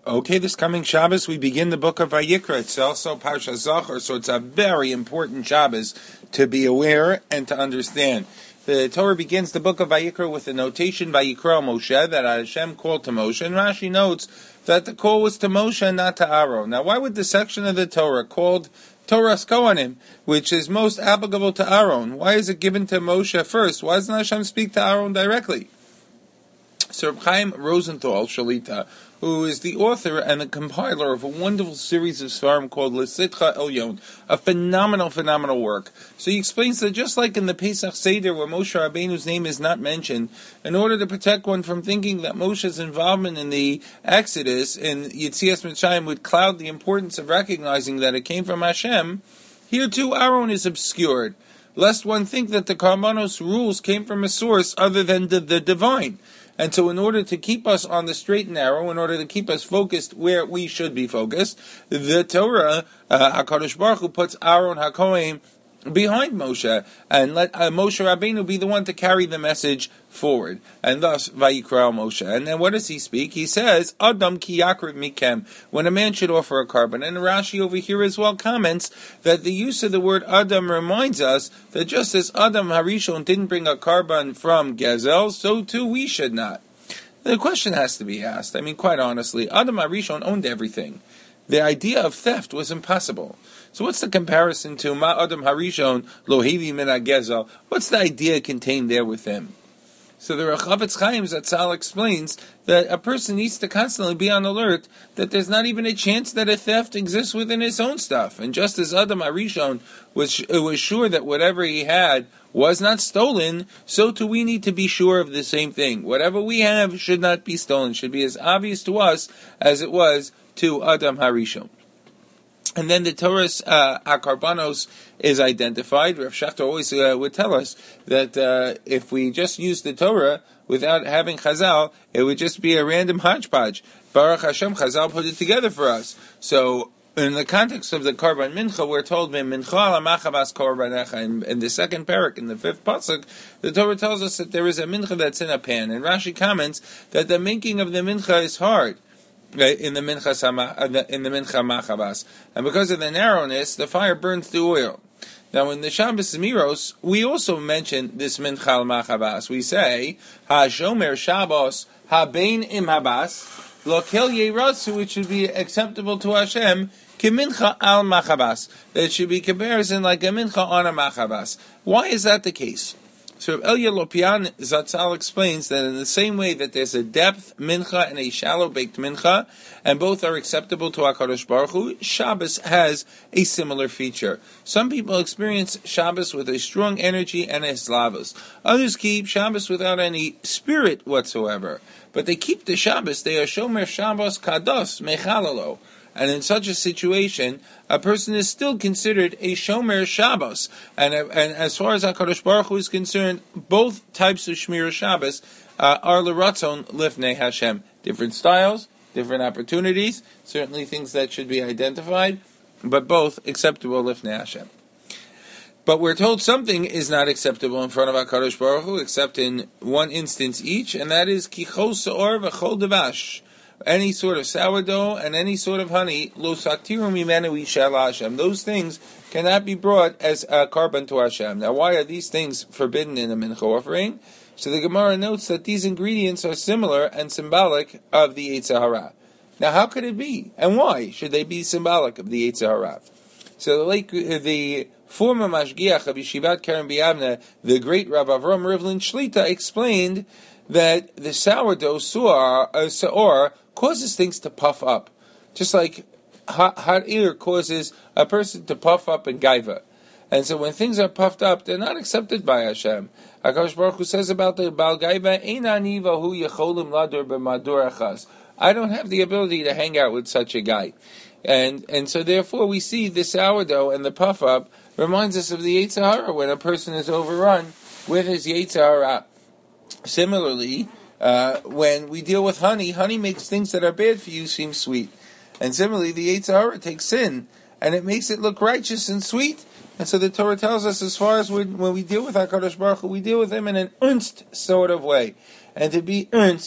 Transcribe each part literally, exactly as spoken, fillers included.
Okay, this coming Shabbos we begin the book of Vayikra. It's also Parsha Zachor, so it's a very important Shabbos to be aware and to understand. The Torah begins the book of Vayikra with the notation Vayikra Moshe, that Hashem called to Moshe, and Rashi notes that the call was to Moshe and not to Aaron. Now, why would the section of the Torah called Torah's Kohanim, which is most applicable to Aaron, why is it given to Moshe first? Why doesn't Hashem speak to Aaron directly? Sir Chaim Rosenthal Shalita, who is the author and the compiler of a wonderful series of svarim called L'Sitcha Elyon, a phenomenal, phenomenal work. So he explains that just like in the Pesach Seder, where Moshe Rabbeinu's name is not mentioned, in order to protect one from thinking that Moshe's involvement in the Exodus in Yetzias Mitzrayim would cloud the importance of recognizing that it came from Hashem, here too Aaron is obscured, lest one think that the Karbanos rules came from a source other than the, the divine. And so in order to keep us on the straight and narrow, in order to keep us focused where we should be focused, the Torah, uh, HaKadosh Baruch Hu puts Aaron HaKohen behind Moshe, and let uh, Moshe Rabbeinu be the one to carry the message forward. And thus, Vayikra Moshe. And then what does he speak? He says, Adam ki yakriv mikem, when a man should offer a carbon. And Rashi over here as well comments that the use of the word Adam reminds us that just as Adam Harishon didn't bring a carbon from Gezel, so too we should not. The question has to be asked. I mean, quite honestly, Adam Harishon owned everything. The idea of theft was impossible. So what's the comparison to Ma Adam Harishon Lo Hevi Min HaGezel? What's the idea contained there with him? So the Rechavetz Chaim Zatzal explains that a person needs to constantly be on alert that there's not even a chance that a theft exists within his own stuff. And just as Adam Harishon was, was sure that whatever he had was not stolen, so too we need to be sure of the same thing. Whatever we have should not be stolen, should be as obvious to us as it was to Adam Harishon. And then the Torah's uh, Akarbanos is identified. Rav Shachter always uh, would tell us that uh, if we just use the Torah without having Chazal, it would just be a random hodgepodge. Baruch Hashem, Chazal put it together for us. So, in the context of the Karban Mincha, we're told Mincha ala machavas korbanecha. In the second parak, in the fifth pasuk, the Torah tells us that there is a mincha that's in a pan. And Rashi comments that the making of the mincha is hard. In the mincha sama, in the mincha machavas, and because of the narrowness, the fire burns the oil. Now, in the Shabbos Miros, we also mention this mincha al machavas. We say ha shomer Shabbos ha bein im habas lo kel yeratzu, which should be acceptable to Hashem ki mincha al machavas. That it should be comparison like a mincha on a machavas. Why is that the case? So Elia Lopian Zatzal explains that in the same way that there's a depth mincha and a shallow baked mincha, and both are acceptable to HaKadosh Baruch Hu, Shabbos has a similar feature. Some people experience Shabbos with a strong energy and a slavos. Others keep Shabbos without any spirit whatsoever. But they keep the Shabbos, they are shomer Shabbos kados mechalalo. And in such a situation, a person is still considered a Shomer Shabbos. And, and as far as HaKadosh Baruch Hu is concerned, both types of Shmir Shabbos uh, are L'Ratzon Lifnei Hashem. Different styles, different opportunities, certainly things that should be identified, but both acceptable Lifnei Hashem. But we're told something is not acceptable in front of HaKadosh Baruch Hu, except in one instance each, and that is Kichol Se'or V'chol Devash. Any sort of sourdough and any sort of honey, lo saktiru mimenu yishal Hashem. Those things cannot be brought as a carbon to Hashem. Now, why are these things forbidden in a mincha offering? So the Gemara notes that these ingredients are similar and symbolic of the Yetzer Hara. Now, how could it be? And why should they be symbolic of the Yetzer Hara? So the late, the former mashgiach of Yeshivat Keren B'Yavneh, the great Rav Avram Rivlin Shlita, explained that the sourdough suor, uh, seor causes things to puff up, just like hot, hot air causes a person to puff up in gaiva. And so when things are puffed up, they're not accepted by Hashem. HaKadosh Baruch Hu says about the Baal Gaiva, Ein ani vahu yecholim ladur b'madur achas. I don't have the ability to hang out with such a guy. And and so therefore we see the sourdough and the puff up reminds us of the Yetzer Hara when a person is overrun with his Yetzer Hara. Similarly, uh, when we deal with honey, honey makes things that are bad for you seem sweet. And similarly, the Yetzer Hara takes sin, and it makes it look righteous and sweet. And so the Torah tells us, as far as when, when we deal with HaKadosh Baruch Hu, we deal with him in an ernst sort of way. And to be ernst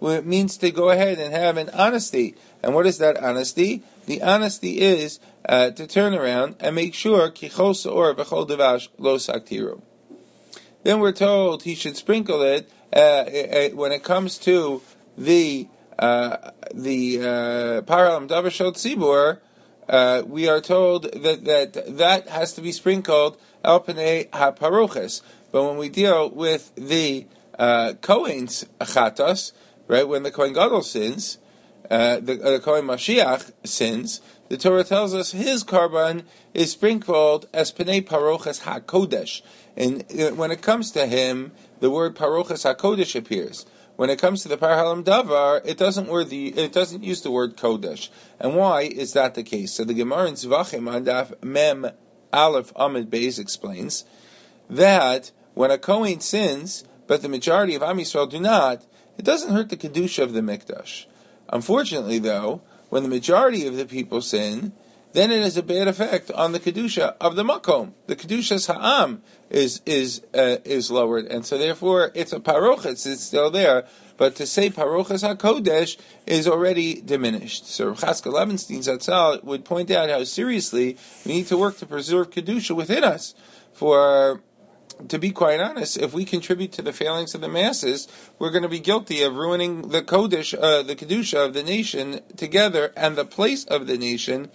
it means to go ahead and have an honesty. And what is that honesty? The honesty is uh, to turn around and make sure kichol seor b'chol devash lo saktiru. Then we're told he should sprinkle it uh, when it comes to the uh, the Paral Davar Shel Tzibur. Uh, we are told that, that that has to be sprinkled al panei haparuches. But when we deal with the uh, Kohen's chatas, right, when the Kohen Gadol sins, uh, the, uh, the Kohen Mashiach sins, the Torah tells us his karban is sprinkled as panei paruches hakodesh. And when it comes to him, the word paruches hakodesh appears. When it comes to the Parhalam Davar, it doesn't word the it doesn't use the word kodesh. And why is that the case? So the Gemara in Zvachim on Daf Mem Aleph Amid Beis explains that when a Kohen sins, but the majority of Am Yisrael do not, it doesn't hurt the kedusha of the mikdash. Unfortunately, though, when the majority of the people sin, then it has a bad effect on the kedusha of the makom. The kedusha's ha'am is is uh, is lowered, and so therefore it's a parochas. It's still there, but to say parochas hakodesh is already diminished. So Chaska Levenstein Zatzal would point out how seriously we need to work to preserve kedusha within us. For to be quite honest, if we contribute to the failings of the masses, we're going to be guilty of ruining the kodesh, uh, the kedusha of the nation together, and the place of the nation.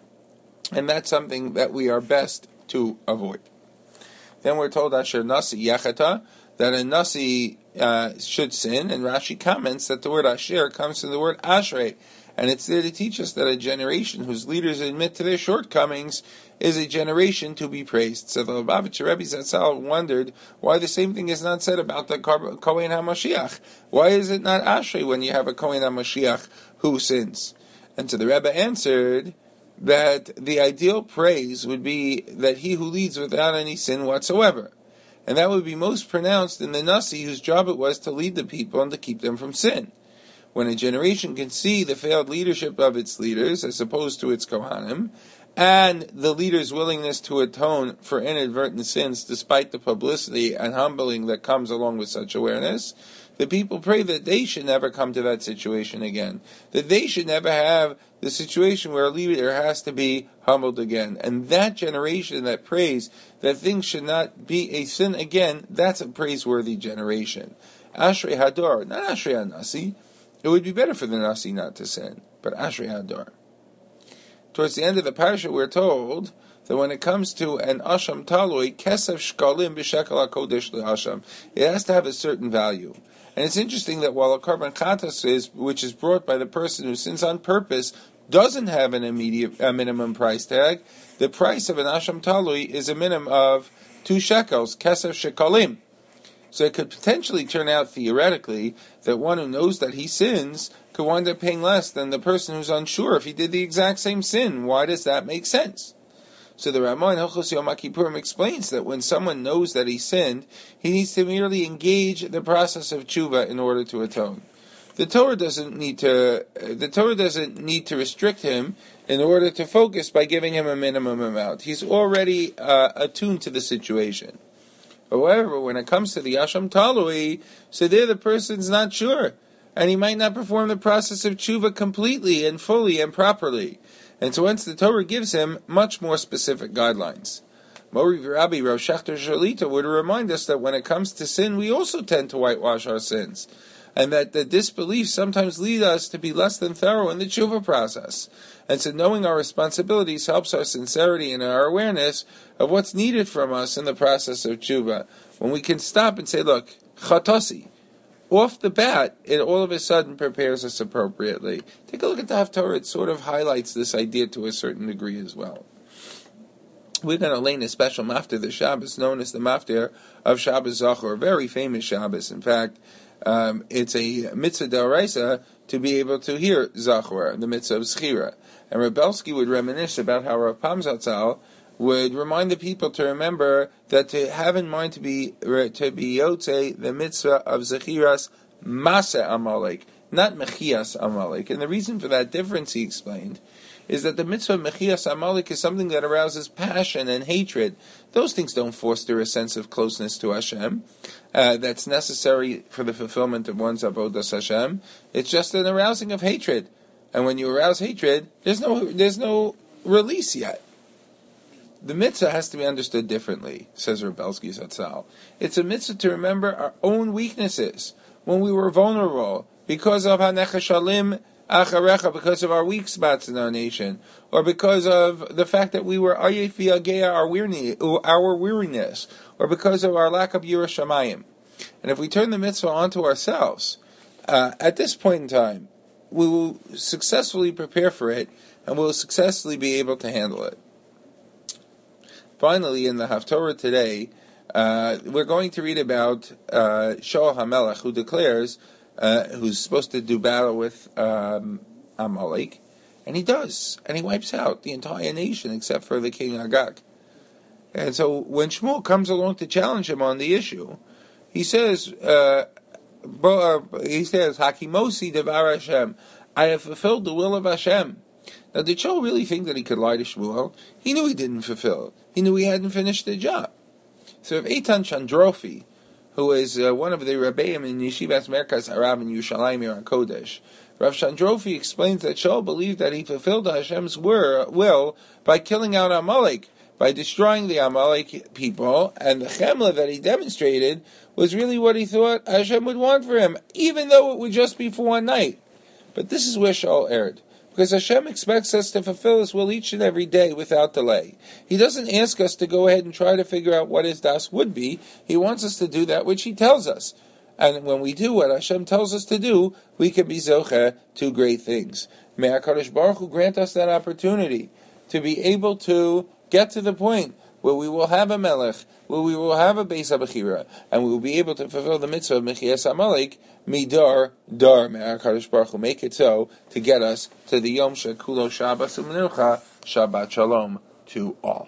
And that's something that we are best to avoid. Then we're told Asher Nasi Yachata, that a Nasi uh, should sin, and Rashi comments that the word Asher comes from the word Ashrei, and it's there to teach us that a generation whose leaders admit to their shortcomings is a generation to be praised. So the Lubavitcher Rebbe Zatzal wondered why the same thing is not said about the Kohen HaMashiach. Why is it not Ashrei when you have a Kohen HaMashiach who sins? And so the Rebbe answered that the ideal praise would be that he who leads without any sin whatsoever. And that would be most pronounced in the Nasi, whose job it was to lead the people and to keep them from sin. When a generation can see the failed leadership of its leaders, as opposed to its Kohanim, and the leader's willingness to atone for inadvertent sins despite the publicity and humbling that comes along with such awareness, the people pray that they should never come to that situation again. That they should never have the situation where a leader has to be humbled again. And that generation that prays that things should not be a sin again, that's a praiseworthy generation. Ashrei Hador, not Ashrei HaNasi. It would be better for the Nasi not to sin, but Ashrei Hador. Towards the end of the parasha, we're told that when it comes to an Asham Talui, Kesef Shkalim B'Shekel HaKodesh LeHasham, it has to have a certain value. And it's interesting that while a karban chatas is, which is brought by the person who sins on purpose, doesn't have an immediate a minimum price tag, the price of an Asham Talui is a minimum of two shekels, Kesef Shekalim. So it could potentially turn out, theoretically, that one who knows that he sins could wind up paying less than the person who's unsure if he did the exact same sin. Why does that make sense? So the Ramah in Hilchos Yom HaKippurim explains that when someone knows that he sinned, he needs to merely engage the process of tshuva in order to atone. The Torah doesn't need to. The Torah doesn't need to restrict him in order to focus by giving him a minimum amount. He's already uh, attuned to the situation. However, when it comes to the Asham Talui, so there the person's not sure, and he might not perform the process of tshuva completely and fully and properly. And so hence the Torah gives him much more specific guidelines. Mori Rabbi Rav Shachter Shalita would remind us that when it comes to sin, we also tend to whitewash our sins, and that the disbelief sometimes leads us to be less than thorough in the tshuva process. And so knowing our responsibilities helps our sincerity and our awareness of what's needed from us in the process of tshuva. When we can stop and say, look, chatasi, off the bat, it all of a sudden prepares us appropriately. Take a look at the Haftarah. It sort of highlights this idea to a certain degree as well. We're going to lay in a special maftir, the Shabbos, known as the maftir of Shabbos Zachor, a very famous Shabbos. In fact, um, it's a mitzvah d'oraisa to be able to hear Zachor, the mitzvah of Schira. And Rebelsky would reminisce about how Rav Pam Zatzal would remind the people to remember that to have in mind to be to be yotze the mitzvah of zechiras Mase Amalek, not Mechias Amalek. And the reason for that difference, he explained, is that the mitzvah Mechias Amalek is something that arouses passion and hatred. Those things don't foster a sense of closeness to Hashem uh, that's necessary for the fulfillment of one's avodas Hashem. It's just an arousing of hatred. And when you arouse hatred, there's no there's no release yet. The mitzvah has to be understood differently, says Rebelsky Zatzal. It's a mitzvah to remember our own weaknesses when we were vulnerable because of hanechashalim acharecha, because of our weak spots in our nation, or because of the fact that we were ayef v'yageya, our weariness, our weariness, or because of our lack of yiras shamayim. And if we turn the mitzvah onto ourselves, uh, at this point in time, we will successfully prepare for it, and we will successfully be able to handle it. Finally, in the Haftorah today, uh, we're going to read about uh, Shaul HaMelech, who declares, uh, who's supposed to do battle with um, Amalek, and he does, and he wipes out the entire nation except for the king Agag. And so when Shmuel comes along to challenge him on the issue, he says, uh, he says, Hakimosi devar Hashem, I have fulfilled the will of Hashem. Now, did Shaul really think that he could lie to Shmuel? He knew he didn't fulfill. He knew he hadn't finished the job. So if Eitan Chandrofi, who is uh, one of the Rebbeim in Yeshivas Merkaz Harav in Yerushalayim Yer HaKodesh, Rav Chandrofi explains that Shaul believed that he fulfilled Hashem's will by killing out Amalek, by destroying the Amalek people, and the chemla that he demonstrated was really what he thought Hashem would want for him, even though it would just be for one night. But this is where Shaul erred, because Hashem expects us to fulfill His will each and every day without delay. He doesn't ask us to go ahead and try to figure out what His das would be. He wants us to do that which He tells us. And when we do what Hashem tells us to do, we can be zocheh to great things. May HaKadosh Baruch Hu grant us that opportunity to be able to get to the point where we will have a melech, where we will have a Beis HaBechira, and we will be able to fulfill the mitzvah of Mechias Amalek, midar dar. May HaKadosh Baruch Hu make it so to get us to the Yom Shekulo Shabbos U'Menucha. Shabbat Shalom to all.